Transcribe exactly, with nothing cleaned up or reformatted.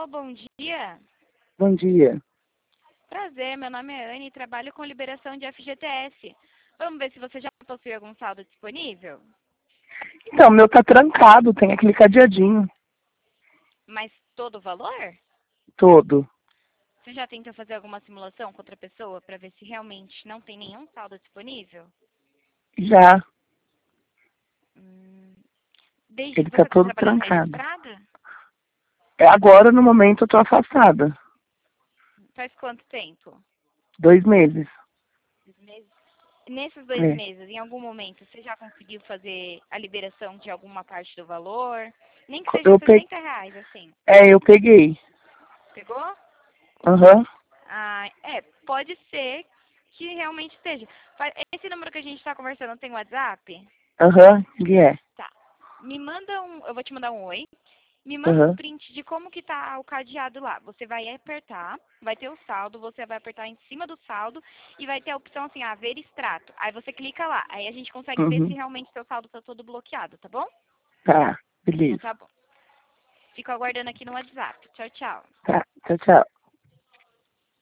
bom dia. Bom dia. Prazer, meu nome é Anne e trabalho com liberação de F G T S. Vamos ver se você já possui algum saldo disponível? Então, meu tá trancado, tem aquele cadeadinho Mas todo o valor? todo. Você já tentou fazer alguma simulação com outra pessoa para ver se realmente não tem nenhum saldo disponível? Já, Hum, desde ele você tá está todo trabalhando trancado. registrada? É, agora, no momento, eu tô afastada. Faz quanto tempo? Dois meses. Dois meses? Nesses dois É. meses, em algum momento, você já conseguiu fazer a liberação de alguma parte do valor? Nem que seja Eu pe... sessenta reais, assim. É, eu peguei. Pegou? Aham, Ah, é, pode ser que realmente esteja. Fa- Esse número que a gente está conversando tem WhatsApp? aham, ele é. Tá. Me manda um, eu vou te mandar um oi. Me manda um Aham, print de como que tá o cadeado lá. Você vai apertar, vai ter o saldo, você vai apertar em cima do saldo e vai ter a opção assim, ah, ver extrato. Aí você clica lá, aí a gente consegue ver se uhum. realmente seu saldo tá todo bloqueado, tá bom? Tá, Então beleza. tá bom. Fico aguardando aqui no WhatsApp. Tchau, tchau. Tá, tchau, tchau.